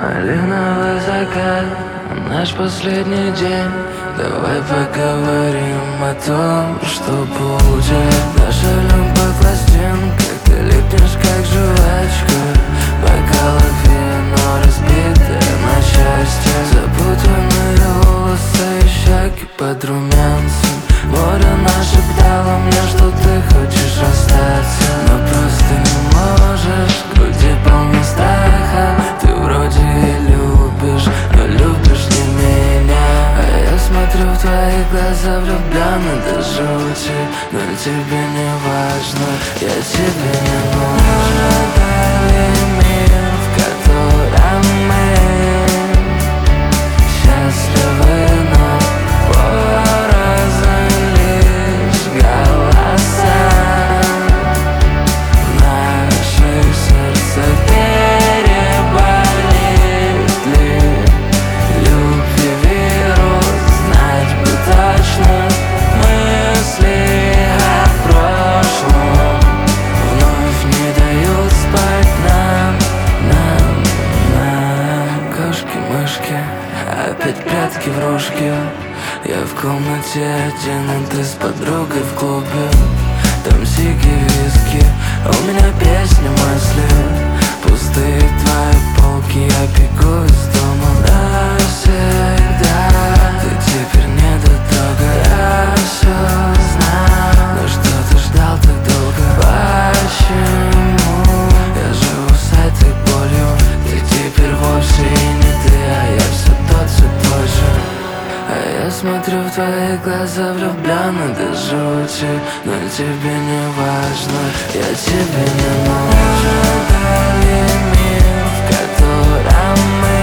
Малиновый закат, наш последний день. Давай поговорим о том, что будет. Наша любовь пластинка, ты липнешь как жвачка. Бокалов вино разбитое на части. Запутанные волосы и щеки под румянцем. Море нашептало мне, что ты хочешь остаться, но просто не можешь. В груди полно страха. Ты вроде и любишь, но любишь не меня. А я смотрю в твои глаза влюбленно до жути, но тебе не важно, я тебе не нужен. Тайный мир, в котором мы счастливы, но порознь лишь голоса. В наших сердцах переболит ли любви вирус? Знать бы точно мысли о прошлом вновь не дают спать нам. Кошки-мышки, опять прятки-врушки. Я в комнате один, а ты с подругой в клубе. Там сиги, виски, а у меня песни, мысли. Пустые твои полки, я бегу из дома навсегда. Ты теперь не дотрога, я все знаю. Но что ты ждал так долго? Почему? Я живу с этой болью. Ты теперь вовсе и не ты, а я все тот же. А я смотрю в твои глаза влюбленно до жути, но тебе не важно, я тебе не нужен. Тайный мир, в котором мы